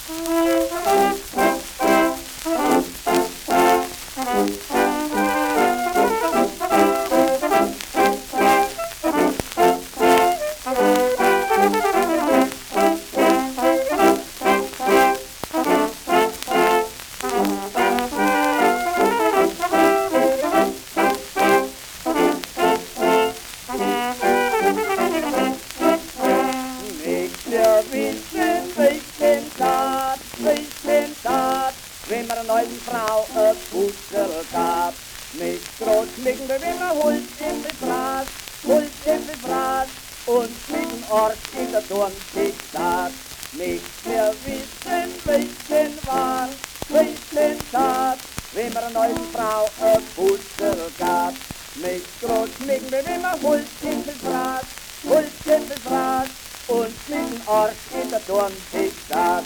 Wenn man einer neuen Frau ein Fussel gab, mit groß schmecken wir, wenn man holt in den Befraß, und mit dem Ort in der Turm sich sagt, nicht mehr wissen, welchen war, welchen Tat, wenn man einer neuen Frau ein Fussel gab, mit groß schmecken wir, wenn man holt in den Befraß, und mit dem Ort in der Turm sich sagt.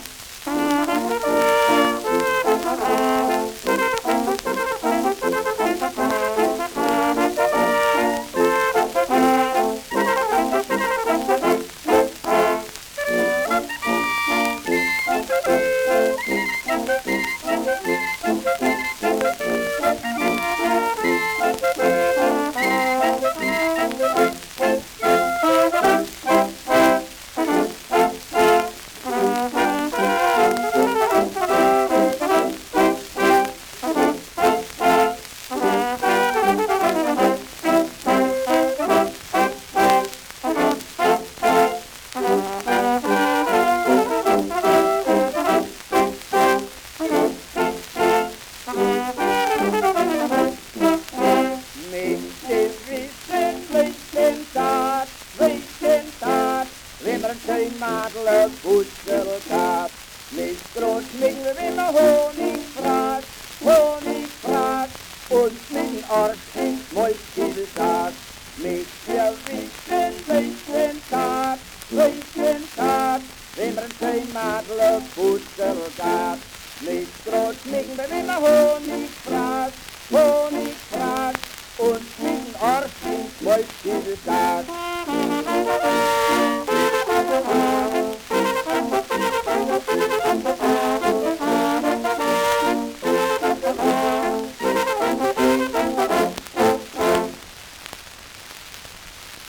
Schön Madel, Fussel gab, nicht groß schmecken, wenn man Honig fragt, und mit dem Ort ins Mäuschel sagt, mit der welchen Tat, wenn man schön Madel, Fussel gab, nicht groß schmecken, wenn man Honig